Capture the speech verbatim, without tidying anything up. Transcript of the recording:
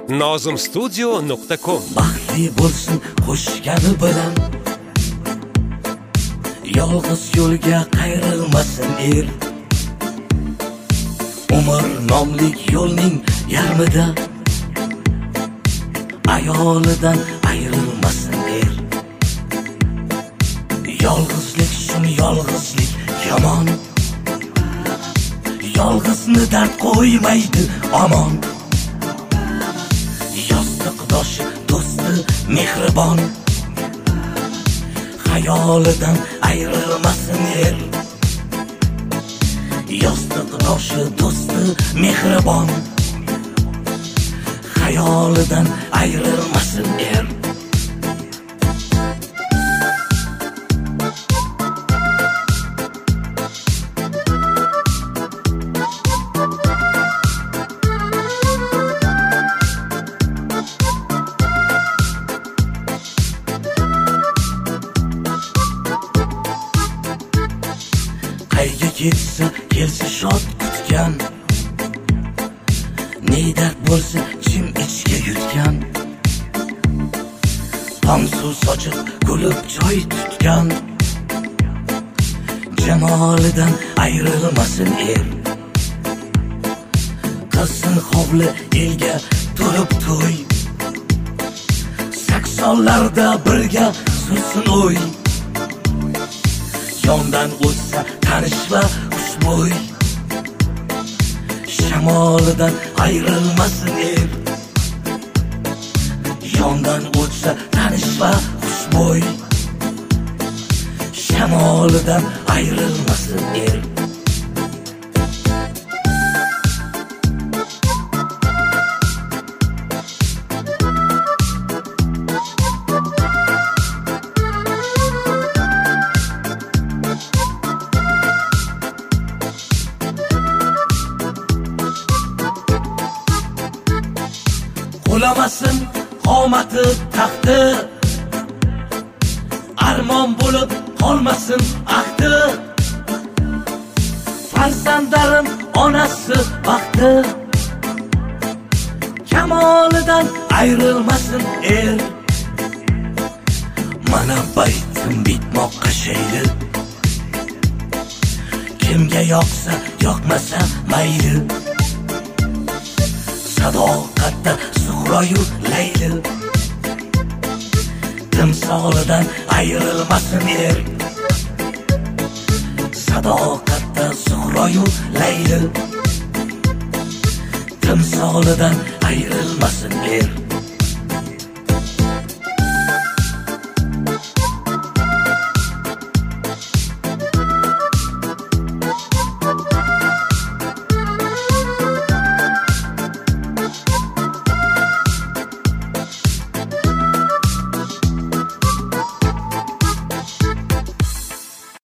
nozim studio nuqta com. Baxtli bo'lsin qo'shgani bilan, yolg'iz yo'lga qayrilmasin er. Umr nomlik yo'lning yarmida ayolidan ayrilmasin er. Yolg'izlik shun yolg'izlik yomon, yolg'izni dard qo'ymaydi omon. Yostiqdoshi do'sti mehribon, xayolidan ayrilmasin er. Yostiqdoshi do'sti mehribon, xayolidan ayrilmasin er. Qayga ketsa kelsa shod kutgan, ne dard bo'lsa jim ichga yutgan. Tong suv sochib kulib joy tutgan, jamolidan ayrilmasin er. Qilsin hovli elga to'lib to'y, saksonlarda birga sursin o'y. Yondan o'tsa tanish va xushbo'y, shamolidan ayrilmasin er. Yondan o'tsa tanish va xushbo'y, shamolidan ayrilmasin er. Qulamasin qomati taxti, armon bo'lib qolmasin ahdi. Farzandlarim onasi baxti, kamolidan ayrilmasin er. Mana baytim bitmoqqa shayli, kimga yoqsa yoqmasa mayli. Sadoqatda Suhroyu Layli, timsolidan ayrilmasin er. Sadoqatda Suhroyu Layli, timsolidan ayrilmasin er.